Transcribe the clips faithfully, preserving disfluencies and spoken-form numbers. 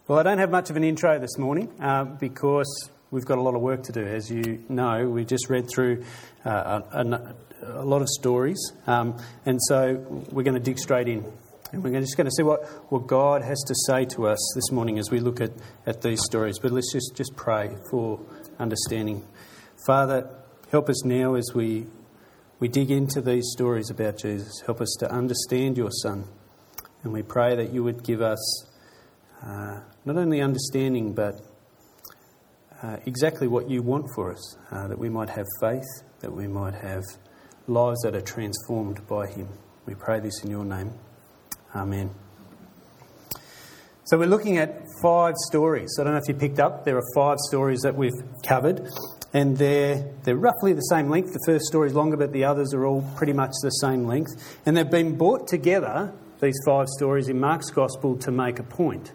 Well, I don't have much of an intro this morning uh, because we've got a lot of work to do. As you know, we just read through uh, a, a, a lot of stories, um, and so we're going to dig straight in. And we're just going to see what, what God has to say to us this morning as we look at, at these stories. But let's just, just pray for understanding. Father, help us now as we we dig into these stories about Jesus. Help us to understand your Son. And we pray that you would give us uh, not only understanding, but uh, exactly what you want for us. Uh, that we might have faith, that we might have lives that are transformed by him. We pray this in your name. Amen. So we're looking at five stories. I don't know if you picked up, there are five stories that we've covered, and they're they're roughly the same length. The first story is longer, but the others are all pretty much the same length. And they've been brought together, these five stories, in Mark's Gospel to make a point.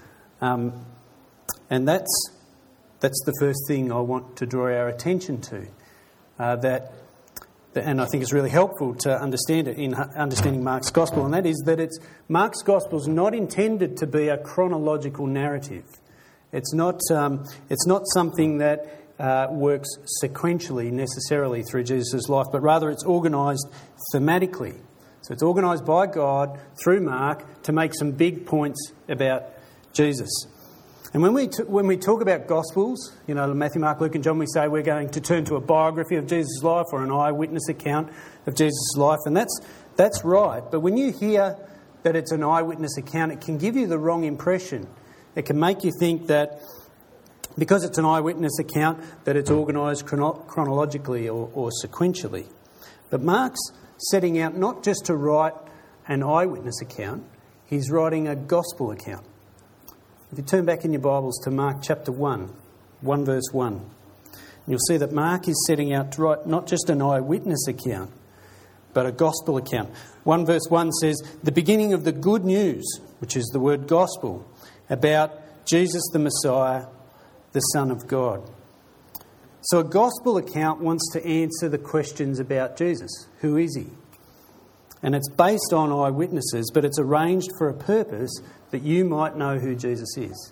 Um, and that's that's the first thing I want to draw our attention to. Uh, that And I think it's really helpful to understand it in understanding Mark's Gospel, and that is that it's Mark's Gospel is not intended to be a chronological narrative. It's not um, it's not something that uh, works sequentially necessarily through Jesus' life, but rather it's organised thematically. So it's organised by God through Mark to make some big points about Jesus. And when we t- when we talk about Gospels, you know, Matthew, Mark, Luke and John, we say we're going to turn to a biography of Jesus' life or an eyewitness account of Jesus' life, and that's that's right. But when you hear that it's an eyewitness account, it can give you the wrong impression. It can make you think that because it's an eyewitness account, that it's organised chrono- chronologically or, or sequentially. But Mark's setting out not just to write an eyewitness account, he's writing a gospel account. If you turn back in your Bibles to Mark chapter one, one verse one, you'll see that Mark is setting out to write not just an eyewitness account, but a gospel account. one verse one says, the beginning of the good news, which is the word gospel, about Jesus the Messiah, the Son of God. So a gospel account wants to answer the questions about Jesus. Who is he? And it's based on eyewitnesses, but it's arranged for a purpose that you might know who Jesus is.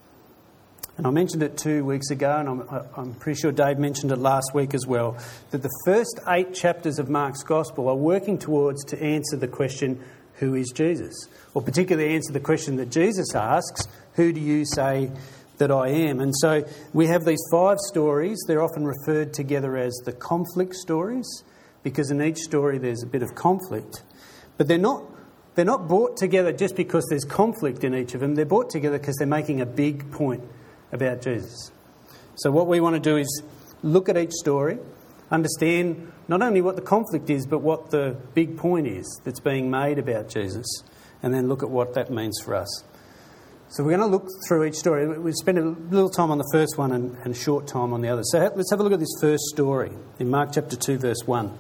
And I mentioned it two weeks ago, and I'm, I'm pretty sure Dave mentioned it last week as well, that the first eight chapters of Mark's Gospel are working towards to answer the question, who is Jesus? Or particularly answer the question that Jesus asks, who do you say that I am? And so we have these five stories. They're often referred together as the conflict stories, because in each story there's a bit of conflict. But they're not they're not brought together just because there's conflict in each of them. They're brought together because they're making a big point about Jesus. So what we want to do is look at each story, understand not only what the conflict is, but what the big point is that's being made about Jesus, and then look at what that means for us. So we're going to look through each story. We'll spend a little time on the first one and, and a short time on the other. So let's have a look at this first story in Mark chapter two, verse one.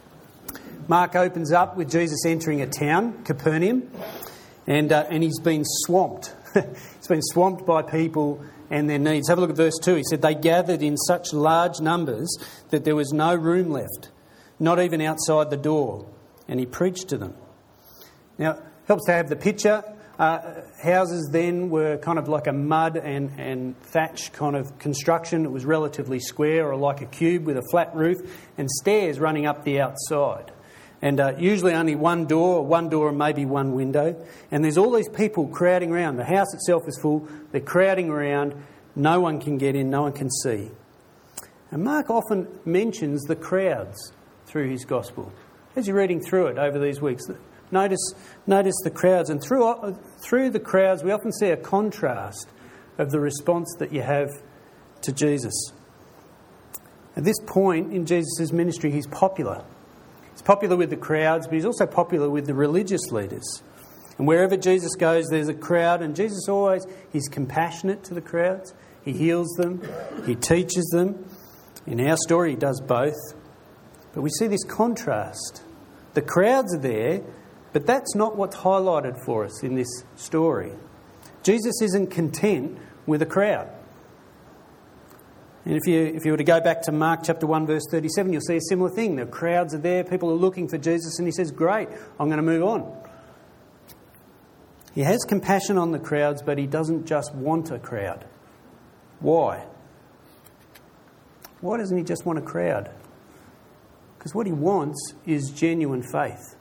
Mark opens up with Jesus entering a town, Capernaum, and uh, and he's been swamped. He's been swamped by people and their needs. Have a look at verse two. He said, they gathered in such large numbers that there was no room left, not even outside the door, and he preached to them. Now, it helps to have the picture. Uh, houses then were kind of like a mud and, and thatch kind of construction. It was relatively square or like a cube with a flat roof and stairs running up the outside. And uh, usually only one door, one door and maybe one window. And there's all these people crowding around. The house itself is full. They're crowding around. No one can get in. No one can see. And Mark often mentions the crowds through his gospel. As you're reading through it over these weeks, notice notice the crowds. And through, through the crowds, we often see a contrast of the response that you have to Jesus. At this point in Jesus' ministry, he's popular. He's popular with the crowds, but he's also popular with the religious leaders. And wherever Jesus goes, there's a crowd, and Jesus always, he's compassionate to the crowds. He heals them. He teaches them. In our story, he does both. But we see this contrast. The crowds are there, but that's not what's highlighted for us in this story. Jesus isn't content with a crowd. And if you if you were to go back to Mark chapter one, verse thirty-seven, you'll see a similar thing. The crowds are there, people are looking for Jesus, and he says, great, I'm going to move on. He has compassion on the crowds, but he doesn't just want a crowd. Why? Why doesn't he just want a crowd? Because what he wants is genuine faith.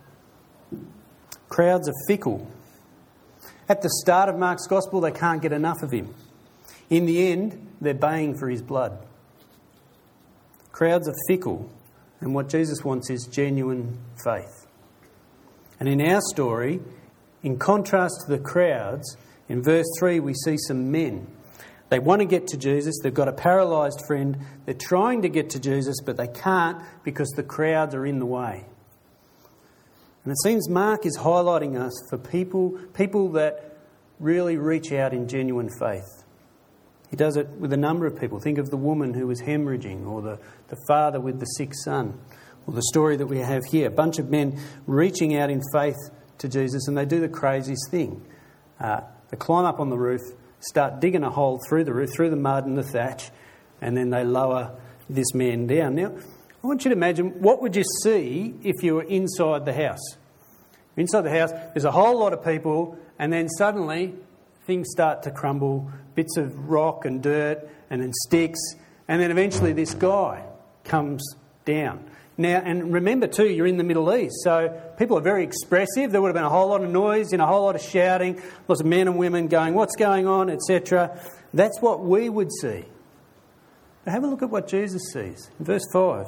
Crowds are fickle. At the start of Mark's Gospel, they can't get enough of him. In the end, they're baying for his blood. Crowds are fickle, and what Jesus wants is genuine faith. And in our story, in contrast to the crowds, in verse three we see some men. They want to get to Jesus. They've got a paralysed friend. They're trying to get to Jesus, but they can't because the crowds are in the way. And it seems Mark is highlighting us for people, people that really reach out in genuine faith. He does it with a number of people. Think of the woman who was hemorrhaging, or the, the father with the sick son, or the story that we have here. A bunch of men reaching out in faith to Jesus, and they do the craziest thing. Uh, they climb up on the roof, start digging a hole through the roof, through the mud and the thatch, and then they lower this man down. Now, I want you to imagine, what would you see if you were inside the house? Inside the house, there's a whole lot of people, and then suddenly things start to crumble, bits of rock and dirt and then sticks, and then eventually this guy comes down. Now, and remember too, you're in the Middle East, so people are very expressive. There would have been a whole lot of noise, you know, a whole lot of shouting, lots of men and women going, what's going on, et cetera. That's what we would see. But have a look at what Jesus sees. In verse five.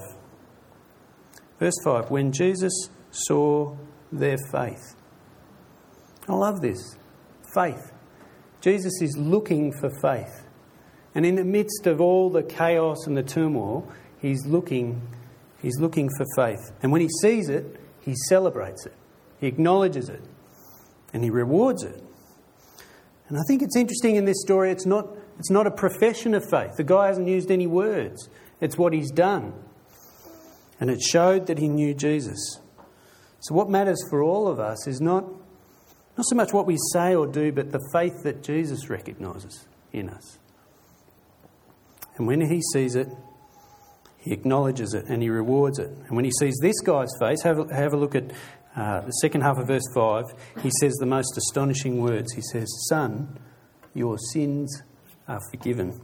Verse five, when Jesus saw their faith. I love this. Faith. Jesus is looking for faith. And in the midst of all the chaos and the turmoil, he's looking, he's looking for faith. And when he sees it, he celebrates it. He acknowledges it. And he rewards it. And I think it's interesting in this story, it's not, it's not a profession of faith. The guy hasn't used any words. It's what he's done. And it showed that he knew Jesus. So what matters for all of us is not Not so much what we say or do, but the faith that Jesus recognises in us. And when he sees it, he acknowledges it and he rewards it. And when he sees this guy's face, have a, have a look at uh, the second half of verse five. He says the most astonishing words. He says, "Son, your sins are forgiven."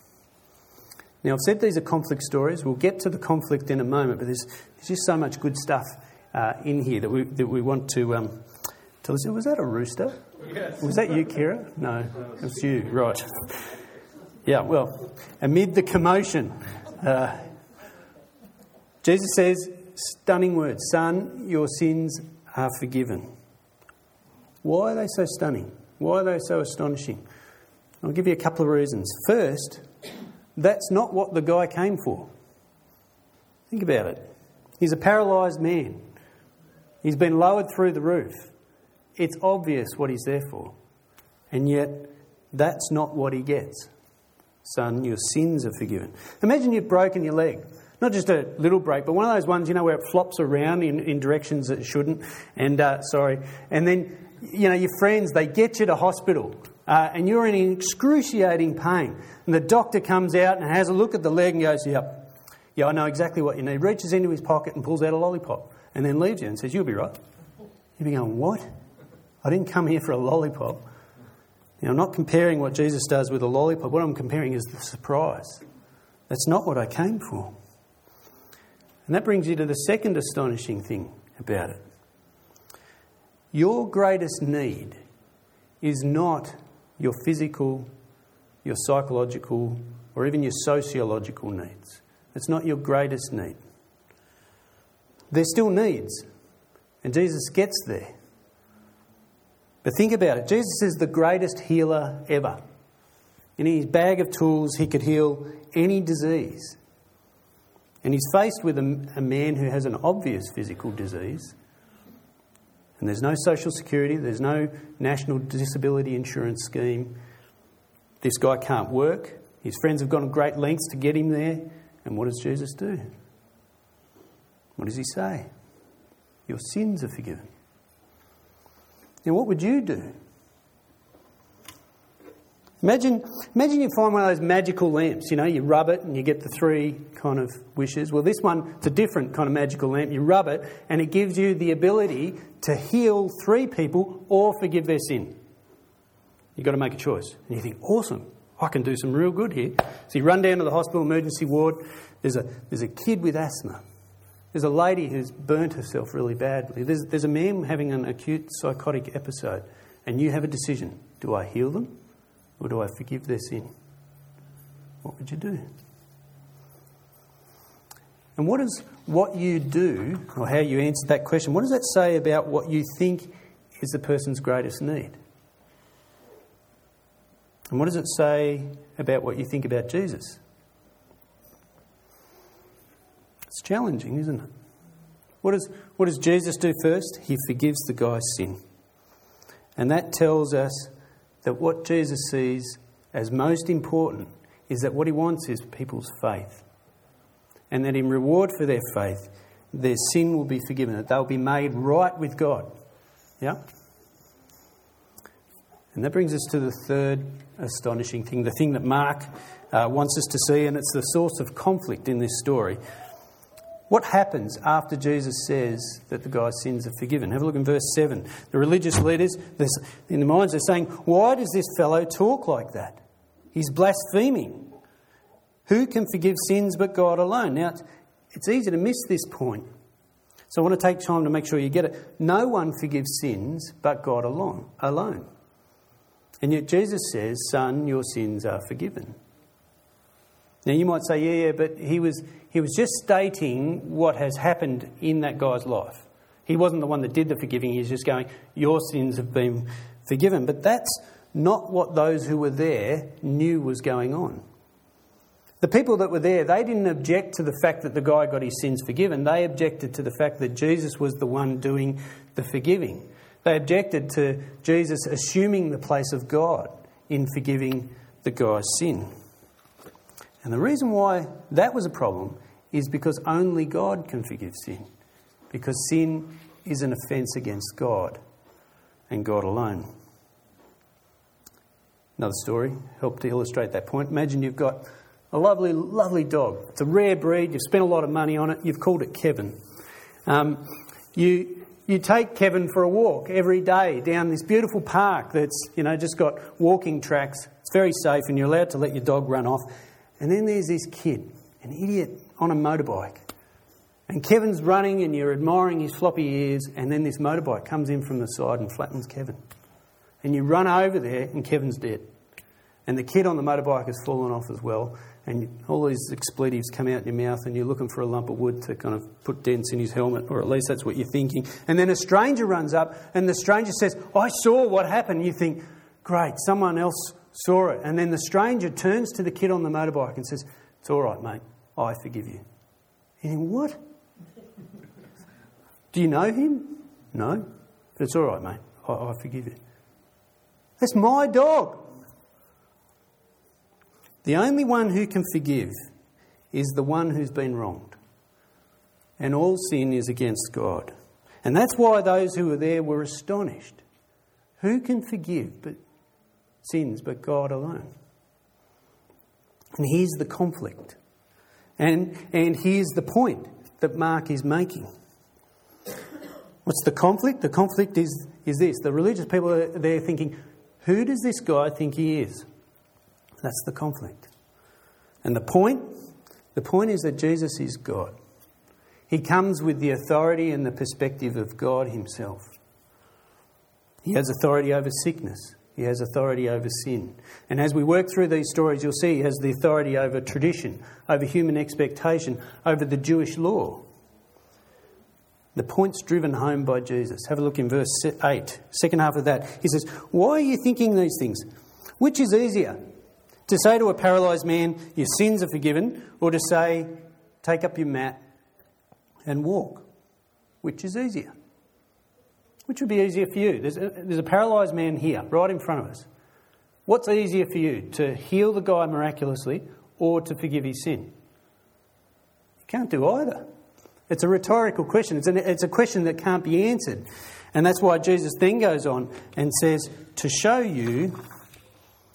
Now, I've said these are conflict stories. We'll get to the conflict in a moment, but there's, there's just so much good stuff uh, in here that we that we want to... Um, Was that a rooster? Yes. Was that you, Kira? No, it was you. Right. Yeah, well, amid the commotion, uh, Jesus says, stunning words, "Son, your sins are forgiven." Why are they so stunning? Why are they so astonishing? I'll give you a couple of reasons. First, that's not what the guy came for. Think about it. He's a paralysed man. He's been lowered through the roof. It's obvious what he's there for. And yet, that's not what he gets. "Son, your sins are forgiven." Imagine you've broken your leg. Not just a little break, but one of those ones, you know, where it flops around in, in directions that it shouldn't. And, uh, sorry. And then, you know, your friends, they get you to hospital. Uh, and you're in excruciating pain. And the doctor comes out and has a look at the leg and goes, "Yep, yeah, I know exactly what you need." Reaches into his pocket and pulls out a lollipop. And then leaves you and says, "You'll be right." You'll be going, "What? I didn't come here for a lollipop." Now, I'm not comparing what Jesus does with a lollipop. What I'm comparing is the surprise. That's not what I came for. And that brings you to the second astonishing thing about it. Your greatest need is not your physical, your psychological, or even your sociological needs. It's not your greatest need. They're still needs. And Jesus gets there. But think about it. Jesus is the greatest healer ever. In his bag of tools, he could heal any disease. And he's faced with a, a man who has an obvious physical disease. And there's no social security. There's no national disability insurance scheme. This guy can't work. His friends have gone to great lengths to get him there. And what does Jesus do? What does he say? Your sins are forgiven. Now, what would you do? Imagine, imagine you find one of those magical lamps, you know, you rub it and you get the three kind of wishes. Well, this one, it's a different kind of magical lamp. You rub it and it gives you the ability to heal three people or forgive their sin. You've got to make a choice. And you think, awesome, I can do some real good here. So you run down to the hospital emergency ward. There's a, there's a kid with asthma. There's a lady who's burnt herself really badly. There's, there's a man having an acute psychotic episode. And you have a decision. Do I heal them? Or do I forgive their sin? What would you do? And what does what you do, or how you answer that question, what does that say about what you think is the person's greatest need? And what does it say about what you think about Jesus? It's challenging, isn't it? What does, what does Jesus do first? He forgives the guy's sin. And that tells us that what Jesus sees as most important is that what he wants is people's faith. And that in reward for their faith, their sin will be forgiven, that they'll be made right with God. Yeah? And that brings us to the third astonishing thing, the thing that Mark uh, wants us to see, and it's the source of conflict in this story. What happens after Jesus says that the guy's sins are forgiven? Have a look in verse seven. The religious leaders, in their minds, they're saying, why does this fellow talk like that? He's blaspheming. Who can forgive sins but God alone? Now, it's, it's easy to miss this point. So I want to take time to make sure you get it. No one forgives sins but God alone. alone. And yet Jesus says, son, your sins are forgiven. Now you might say, yeah, yeah, but he was he was just stating what has happened in that guy's life. He wasn't the one that did the forgiving. He's just going, your sins have been forgiven. But that's not what those who were there knew was going on. The people that were there, they didn't object to the fact that the guy got his sins forgiven. They objected to the fact that Jesus was the one doing the forgiving. They objected to Jesus assuming the place of God in forgiving the guy's sin. And the reason why that was a problem is because only God can forgive sin. Because sin is an offence against God and God alone. Another story helped to illustrate that point. Imagine you've got a lovely, lovely dog. It's a rare breed. You've spent a lot of money on it. You've called it Kevin. Um, you you take Kevin for a walk every day down this beautiful park that's, you know, just got walking tracks. It's very safe and you're allowed to let your dog run off. And then there's this kid, an idiot on a motorbike. And Kevin's running and you're admiring his floppy ears, and then this motorbike comes in from the side and flattens Kevin. And you run over there and Kevin's dead. And the kid on the motorbike has fallen off as well. And all these expletives come out in your mouth and you're looking for a lump of wood to kind of put dents in his helmet, or at least that's what you're thinking. And then a stranger runs up and the stranger says, I saw what happened. You think, great, someone else saw it. And then the stranger turns to the kid on the motorbike and says, it's all right, mate, I forgive you. You think, what? Do you know him? No. But it's all right, mate, I, I forgive you. That's my dog. The only one who can forgive is the one who's been wronged. And all sin is against God. And that's why those who were there were astonished. Who can forgive but sins but God alone? And here's the conflict. And, and here's the point that Mark is making. What's the conflict? The conflict is, is this. The religious people are there thinking, who does this guy think he is? That's the conflict. And the point? The point is that Jesus is God. He comes with the authority and the perspective of God himself. He has authority over sickness. He has authority over sin. And as we work through these stories, you'll see he has the authority over tradition, over human expectation, over the Jewish law. The point's driven home by Jesus. Have a look in verse eight, second half of that. He says, why are you thinking these things? Which is easier? To say to a paralysed man, your sins are forgiven, or to say, take up your mat and walk? Which is easier? Which would be easier for you? There's a, there's a paralysed man here, right in front of us. What's easier for you, to heal the guy miraculously or to forgive his sin? You can't do either. It's a rhetorical question. It's, an, it's a question that can't be answered. And that's why Jesus then goes on and says, to show you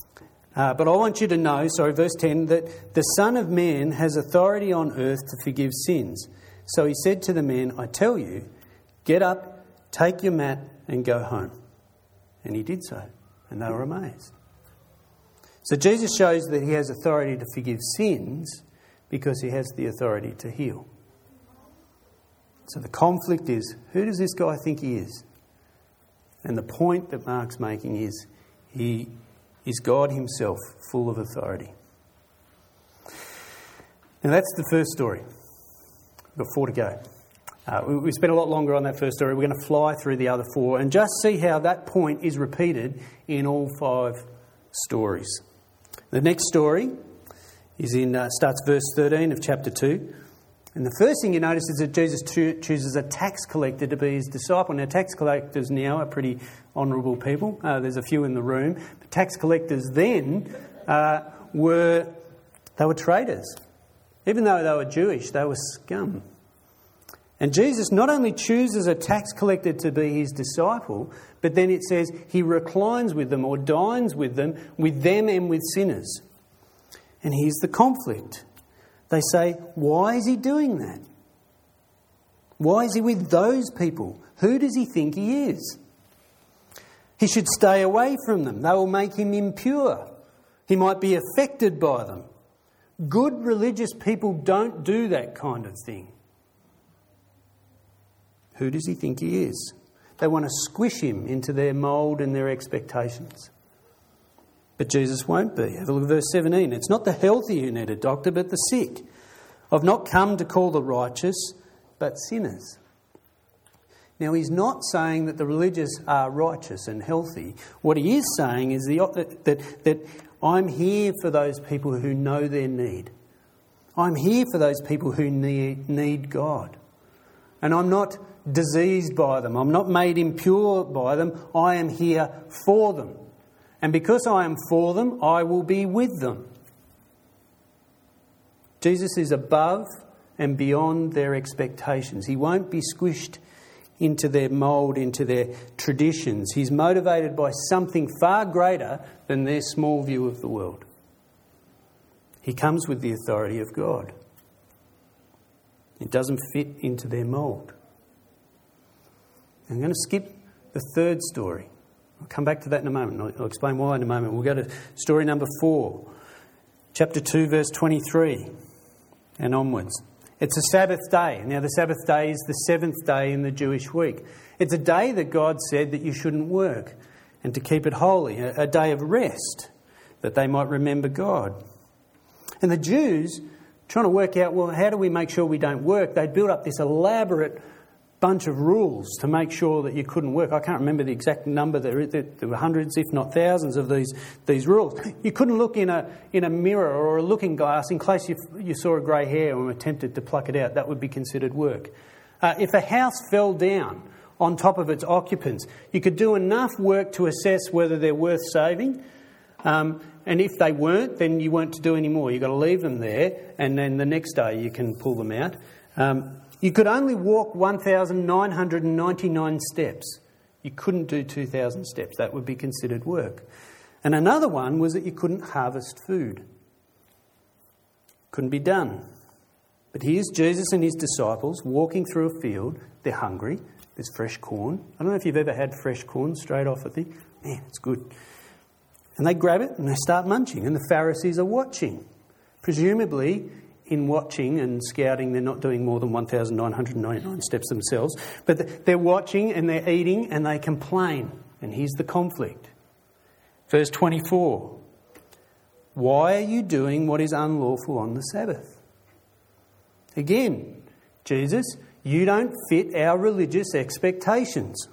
Uh, but I want you to know, sorry, verse ten, that the Son of Man has authority on earth to forgive sins. So he said to the man, I tell you, get up, take your mat and go home. And he did so, and they were amazed. So Jesus shows that he has authority to forgive sins because he has the authority to heal. So the conflict is, who does this guy think he is? And the point that Mark's making is, he is God himself, full of authority. Now that's the first story. We've got four to go. Uh, we, we spent a lot longer on that first story. We're going to fly through the other four and just see how that point is repeated in all five stories. The next story is in uh, starts verse thirteen of chapter two. And the first thing you notice is that Jesus cho- chooses a tax collector to be his disciple. Now, tax collectors now are pretty honourable people. Uh, there's a few in the room. But tax collectors then uh, were, they were traitors. Even though they were Jewish, they were scum. And Jesus not only chooses a tax collector to be his disciple, but then it says he reclines with them or dines with them, with them and with sinners. And here's the conflict. They say, why is he doing that? Why is he with those people? Who does he think he is? He should stay away from them. They will make him impure. He might be affected by them. Good religious people don't do that kind of thing. Who does he think he is? They want to squish him into their mould and their expectations. But Jesus won't be. Have a look at verse seventeen. It's not the healthy who need a doctor, but the sick. I've not come to call the righteous, but sinners. Now, he's not saying that the religious are righteous and healthy. What he is saying is the, that, that I'm here for those people who know their need. I'm here for those people who need, need God. And I'm not diseased by them. I'm not made impure by them. I am here for them. And because I am for them, I will be with them. Jesus is above and beyond their expectations. He won't be squished into their mould, into their traditions. He's motivated by something far greater than their small view of the world. He comes with the authority of God. It doesn't fit into their mould. I'm going to skip the third story. I'll come back to that in a moment. I'll, I'll explain why in a moment. We'll go to story number four, chapter two, verse twenty-three and onwards. It's a Sabbath day. Now, the Sabbath day is the seventh day in the Jewish week. It's a day that God said that you shouldn't work and to keep it holy, a, a day of rest, that they might remember God. And the Jews, trying to work out, well, how do we make sure we don't work? They built up this elaborate bunch of rules to make sure that you couldn't work. I can't remember the exact number. There, there were hundreds, if not thousands, of these these rules. You couldn't look in a in a mirror or a looking glass in case you, you saw a grey hair and were tempted to pluck it out. That would be considered work. Uh, if a house fell down on top of its occupants, you could do enough work to assess whether they're worth saving. Um, and if they weren't, then you weren't to do any more. You've got to leave them there, and then the next day you can pull them out. Um, You could only walk one thousand nine hundred ninety-nine steps. You couldn't do two thousand steps. That would be considered work. And another one was that you couldn't harvest food. Couldn't be done. But here's Jesus and his disciples walking through a field. They're hungry. There's fresh corn. I don't know if you've ever had fresh corn straight off a thing. Man, it's good. And they grab it and they start munching. And the Pharisees are watching. Presumably, in watching and scouting, they're not doing more than one thousand nine hundred ninety-nine steps themselves. But they're watching and they're eating and they complain. And here's the conflict. Verse twenty-four. Why are you doing what is unlawful on the Sabbath? Again, Jesus, you don't fit our religious expectations.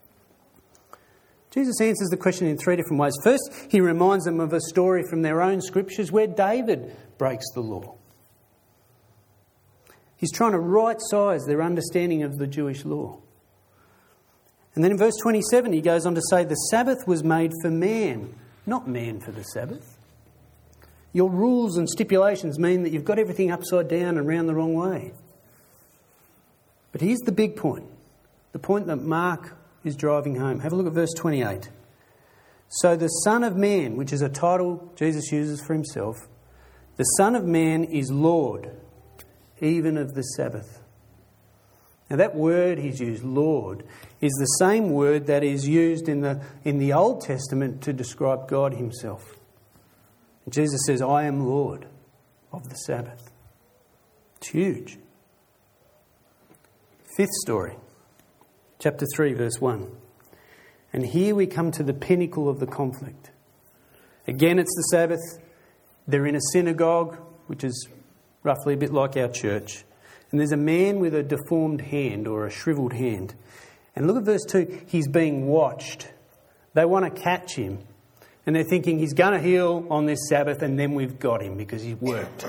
Jesus answers the question in three different ways. First, he reminds them of a story from their own scriptures where David breaks the law. He's trying to right-size their understanding of the Jewish law. And then in verse twenty-seven, he goes on to say, the Sabbath was made for man, not man for the Sabbath. Your rules and stipulations mean that you've got everything upside down and round the wrong way. But here's the big point, the point that Mark is driving home. Have a look at verse twenty-eight. So the Son of Man, which is a title Jesus uses for himself, the Son of Man is Lord, even of the Sabbath. Now that word he's used, Lord, is the same word that is used in the, in the Old Testament to describe God himself. And Jesus says, I am Lord of the Sabbath. It's huge. Fifth story, chapter three, verse one. And here we come to the pinnacle of the conflict. Again, it's the Sabbath. They're in a synagogue, which is roughly a bit like our church. And there's a man with a deformed hand or a shriveled hand. And look at verse two. He's being watched. They want to catch him. And they're thinking he's going to heal on this Sabbath and then we've got him because he's worked.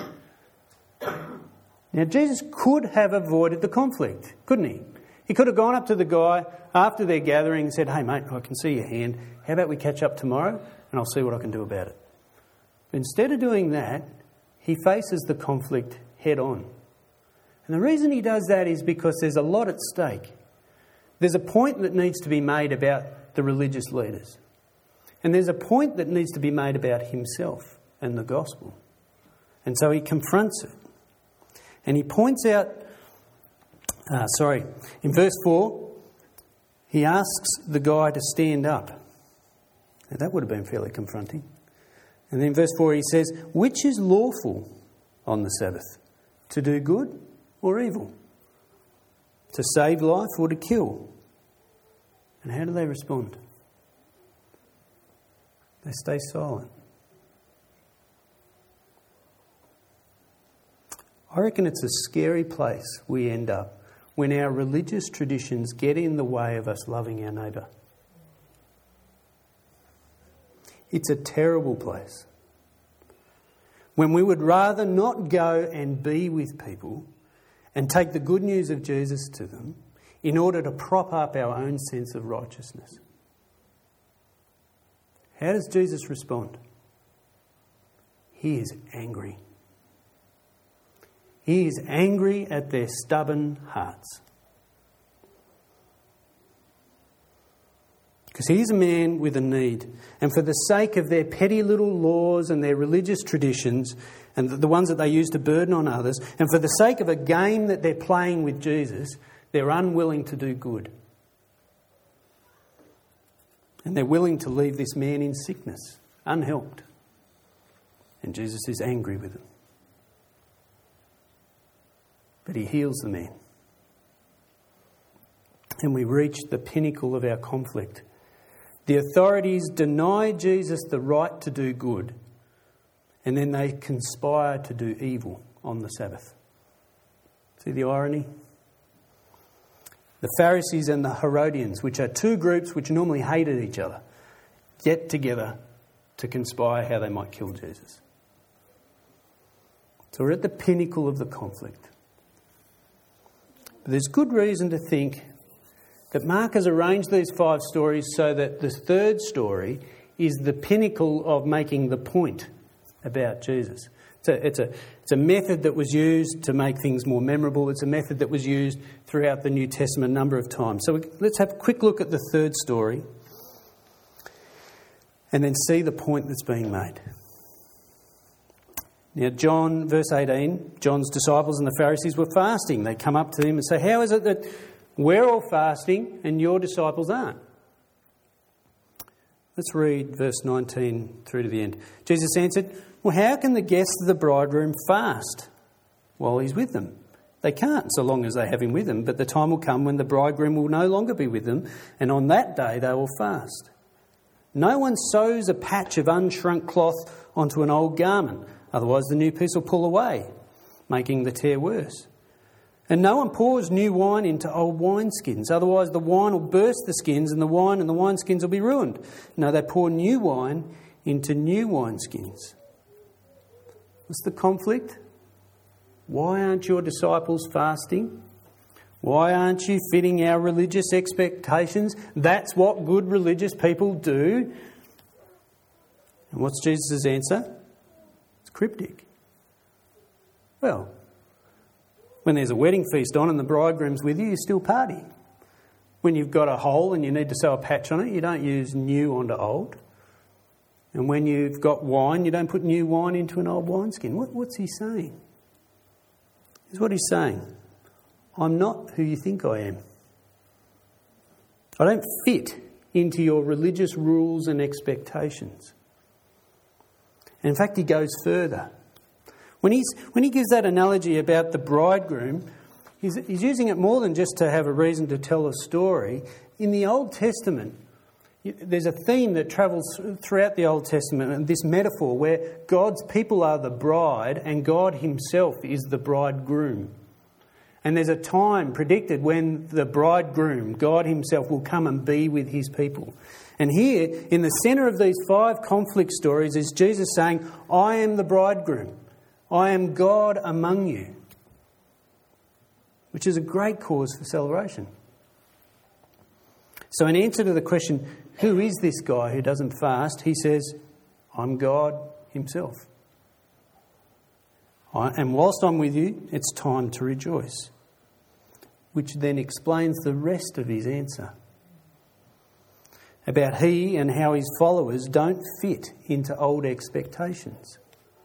Now, Jesus could have avoided the conflict, couldn't he? He could have gone up to the guy after their gathering and said, hey, mate, I can see your hand. How about we catch up tomorrow and I'll see what I can do about it. But instead of doing that, he faces the conflict head on. And the reason he does that is because there's a lot at stake. There's a point that needs to be made about the religious leaders. And there's a point that needs to be made about himself and the gospel. And so he confronts it. And he points out, uh, sorry, in verse four, he asks the guy to stand up. Now that would have been fairly confronting. And then in verse four he says, which is lawful on the Sabbath? To do good or evil? To save life or to kill? And how do they respond? They stay silent. I reckon it's a scary place we end up when our religious traditions get in the way of us loving our neighbour. It's a terrible place. When we would rather not go and be with people and take the good news of Jesus to them in order to prop up our own sense of righteousness. How does Jesus respond? He is angry. He is angry at their stubborn hearts. Because he's a man with a need. And for the sake of their petty little laws and their religious traditions and the ones that they use to burden on others, and for the sake of a game that they're playing with Jesus, they're unwilling to do good. And they're willing to leave this man in sickness, unhelped. And Jesus is angry with them. But he heals the man. And we reach the pinnacle of our conflict. The authorities deny Jesus the right to do good, and then they conspire to do evil on the Sabbath. See the irony? The Pharisees and the Herodians, which are two groups which normally hated each other, get together to conspire how they might kill Jesus. So we're at the pinnacle of the conflict. But there's good reason to think that Mark has arranged these five stories so that the third story is the pinnacle of making the point about Jesus. It's a, it's a, it's a method that was used to make things more memorable. It's a method that was used throughout the New Testament a number of times. So we, let's have a quick look at the third story and then see the point that's being made. Now, John, verse eighteen, John's disciples and the Pharisees were fasting. They come up to him and say, how is it that we're all fasting and your disciples aren't? Let's read verse nineteen through to the end. Jesus answered, well, how can the guests of the bridegroom fast while he's with them? They can't, so long as they have him with them. But the time will come when the bridegroom will no longer be with them, and on that day they will fast. No one sews a patch of unshrunk cloth onto an old garment, otherwise the new piece will pull away, making the tear worse. And no one pours new wine into old wineskins, otherwise the wine will burst the skins and the wine and the wineskins will be ruined. No, they pour new wine into new wineskins. What's the conflict? Why aren't your disciples fasting? Why aren't you fitting our religious expectations? That's what good religious people do. And what's Jesus' answer? It's cryptic. Well, when there's a wedding feast on and the bridegroom's with you, you still party. When you've got a hole and you need to sew a patch on it, you don't use new onto old. And when you've got wine, you don't put new wine into an old wineskin. What, what's he saying? Here's what he's saying. I'm not who you think I am. I don't fit into your religious rules and expectations. And in fact, he goes further. When he's when he gives that analogy about the bridegroom, he's, he's using it more than just to have a reason to tell a story. In the Old Testament, there's a theme that travels throughout the Old Testament, and this metaphor where God's people are the bride and God himself is the bridegroom. And there's a time predicted when the bridegroom, God himself, will come and be with his people. And here, in the centre of these five conflict stories, is Jesus saying, I am the bridegroom. I am God among you. Which is a great cause for celebration. So in answer to the question, who is this guy who doesn't fast? He says, I'm God himself. I, and whilst I'm with you, it's time to rejoice. Which then explains the rest of his answer. About he and how his followers don't fit into old expectations.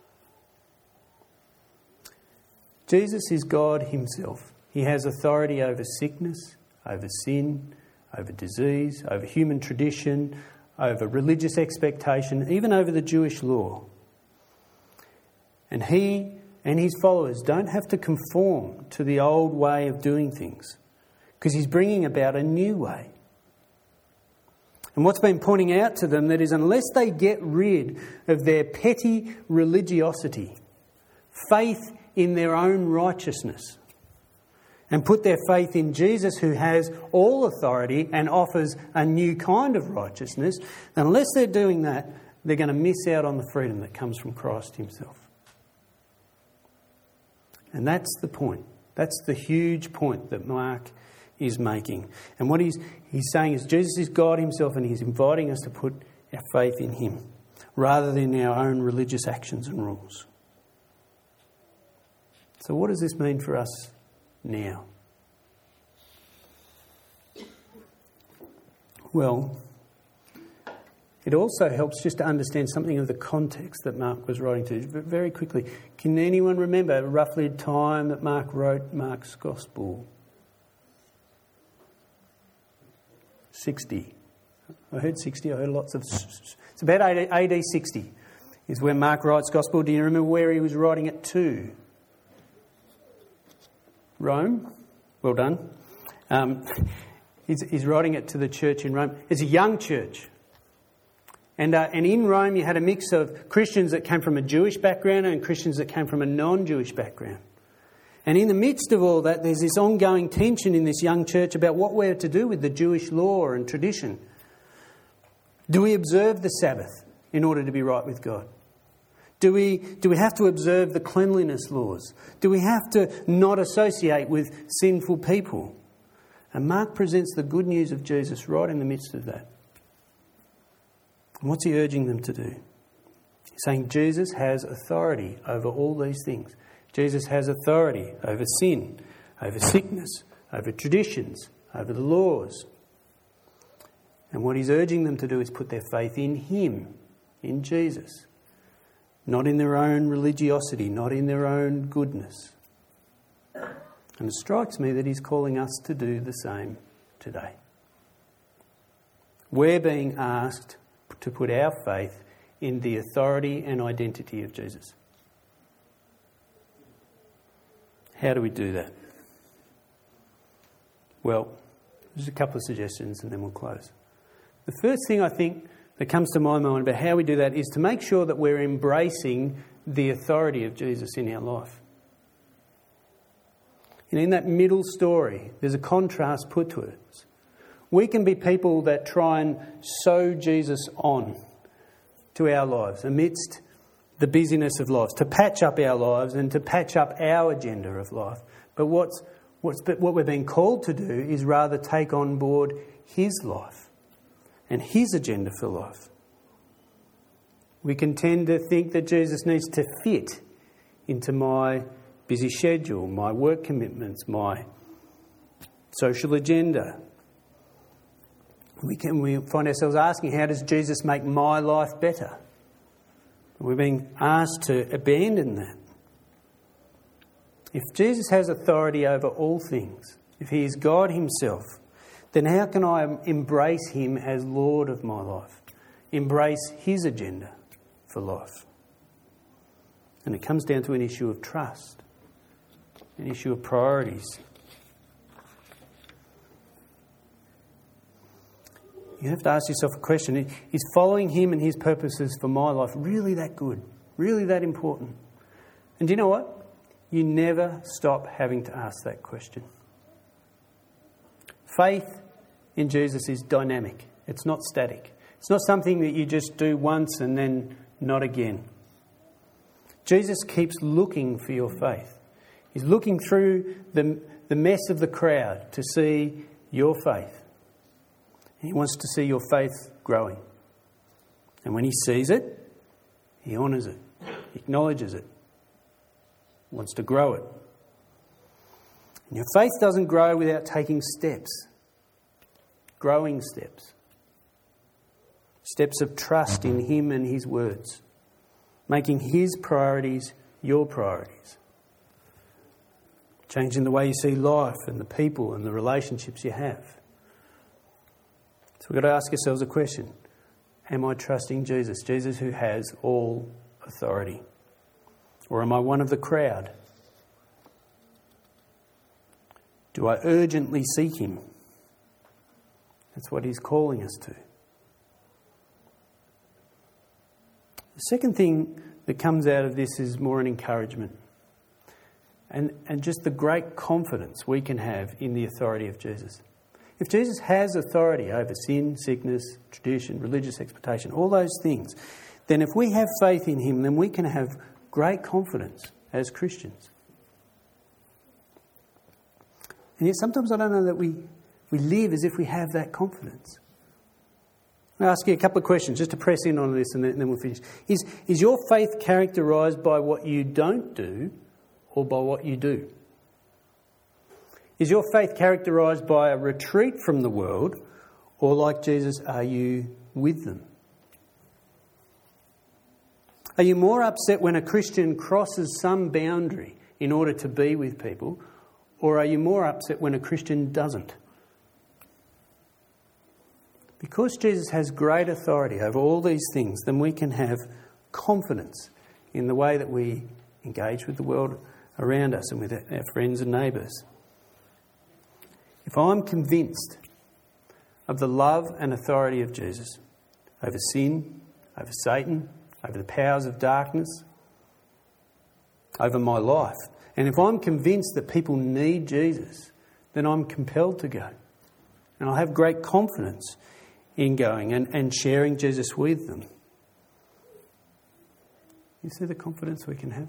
Jesus is God himself. He has authority over sickness, over sin, over disease, over human tradition, over religious expectation, even over the Jewish law. And he and his followers don't have to conform to the old way of doing things because he's bringing about a new way. And what's been pointing out to them that is unless they get rid of their petty religiosity, faith in their own righteousness, and put their faith in Jesus who has all authority and offers a new kind of righteousness, unless they're doing that, they're going to miss out on the freedom that comes from Christ himself. And that's the point. That's the huge point that Mark is making. And what he's he's saying is Jesus is God himself and he's inviting us to put our faith in him rather than our own religious actions and rules. So what does this mean for us now? Well, it also helps just to understand something of the context that Mark was writing to. But very quickly, can anyone remember roughly the time that Mark wrote Mark's Gospel? sixty. I heard sixty, I heard lots of... It's about A D sixty is when Mark writes Gospel. Do you remember where he was writing it to? Rome. Well done. Um, he's, he's writing it to the church in Rome. It's a young church. And, uh, and in Rome you had a mix of Christians that came from a Jewish background and Christians that came from a non-Jewish background. And in the midst of all that, there's this ongoing tension in this young church about what we're to do with the Jewish law and tradition. Do we observe the Sabbath in order to be right with God? Do we, do we have to observe the cleanliness laws? Do we have to not associate with sinful people? And Mark presents the good news of Jesus right in the midst of that. And what's he urging them to do? He's saying Jesus has authority over all these things. Jesus has authority over sin, over sickness, over traditions, over the laws. And what he's urging them to do is put their faith in him, in Jesus. Not in their own religiosity, not in their own goodness. And it strikes me that he's calling us to do the same today. We're being asked to put our faith in the authority and identity of Jesus. How do we do that? Well, just a couple of suggestions and then we'll close. The first thing I think that comes to my mind about how we do that is to make sure that we're embracing the authority of Jesus in our life. And in that middle story, there's a contrast put to it. We can be people that try and sew Jesus on to our lives amidst the busyness of lives, to patch up our lives and to patch up our agenda of life. But what's, what's, what we're being called to do is rather take on board his life and his agenda for life. We can tend to think that Jesus needs to fit into my busy schedule, my work commitments, my social agenda. We can we find ourselves asking, how does Jesus make my life better? We're being asked to abandon that. If Jesus has authority over all things, if he is God himself, then how can I embrace him as Lord of my life? Embrace his agenda for life? And it comes down to an issue of trust, an issue of priorities. You have to ask yourself a question. Is following him and his purposes for my life really that good? Really that important? And do you know what? You never stop having to ask that question. Faith in Jesus is dynamic. It's not static. It's not something that you just do once and then not again. Jesus keeps looking for your faith. He's looking through the, the mess of the crowd to see your faith. He wants to see your faith growing. And when he sees it, he honours it, he acknowledges it, wants to grow it. And your faith doesn't grow without taking steps, growing steps. Steps of trust in him and his words, making his priorities your priorities. Changing the way you see life and the people and the relationships you have. So we've got to ask ourselves a question. Am I trusting Jesus? Jesus who has all authority. Or am I one of the crowd? Do I urgently seek him? That's what he's calling us to. The second thing that comes out of this is more an encouragement. And, and just the great confidence we can have in the authority of Jesus. If Jesus has authority over sin, sickness, tradition, religious expectation, all those things, then if we have faith in him, then we can have great confidence as Christians. And yet sometimes I don't know that we, we live as if we have that confidence. I'll ask you a couple of questions just to press in on this and then, and then we'll finish. Is, is your faith characterised by what you don't do or by what you do? Is your faith characterised by a retreat from the world, or like Jesus, are you with them? Are you more upset when a Christian crosses some boundary in order to be with people, or are you more upset when a Christian doesn't? Because Jesus has great authority over all these things, then we can have confidence in the way that we engage with the world around us and with our friends and neighbours. If I'm convinced of the love and authority of Jesus over sin, over Satan, over the powers of darkness, over my life, and if I'm convinced that people need Jesus, then I'm compelled to go. And I'll have great confidence in going and, and sharing Jesus with them. You see the confidence we can have?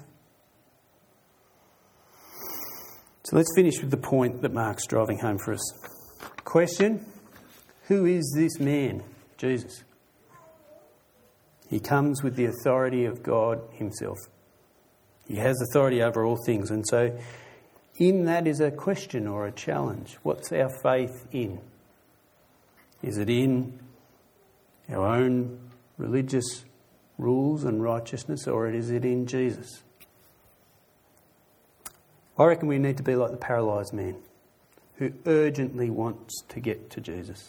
So let's finish with the point that Mark's driving home for us. Question: who is this man, Jesus? He comes with the authority of God himself. He has authority over all things. And so in that is a question or a challenge. What's our faith in? Is it in our own religious rules and righteousness, or is it in Jesus? I reckon we need to be like the paralysed man who urgently wants to get to Jesus.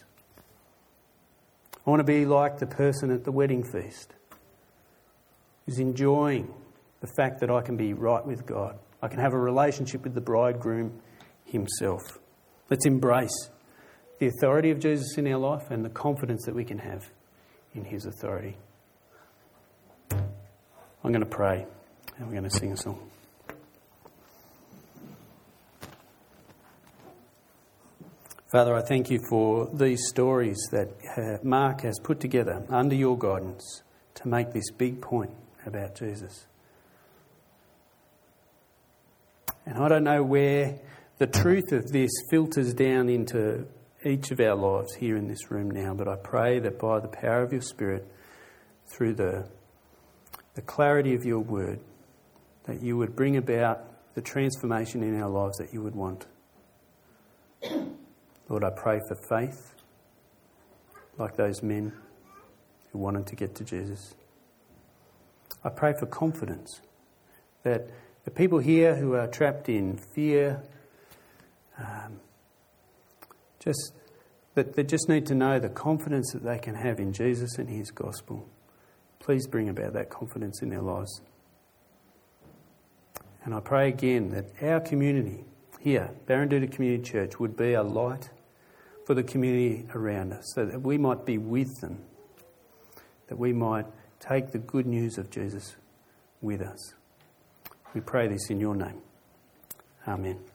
I want to be like the person at the wedding feast who's enjoying the fact that I can be right with God. I can have a relationship with the bridegroom himself. Let's embrace the authority of Jesus in our life and the confidence that we can have in his authority. I'm going to pray and we're going to sing a song. Father, I thank you for these stories that Mark has put together under your guidance to make this big point about Jesus. And I don't know where the truth of this filters down into each of our lives here in this room now, but I pray that by the power of your Spirit, through the, the clarity of your word, that you would bring about the transformation in our lives that you would want. Lord, I pray for faith, like those men who wanted to get to Jesus. I pray for confidence, that the people here who are trapped in fear, um, just that they just need to know the confidence that they can have in Jesus and his gospel. Please bring about that confidence in their lives. And I pray again that our community here, Barranduda Community Church, would be a light for the community around us, so that we might be with them, that we might take the good news of Jesus with us. We pray this in your name. Amen.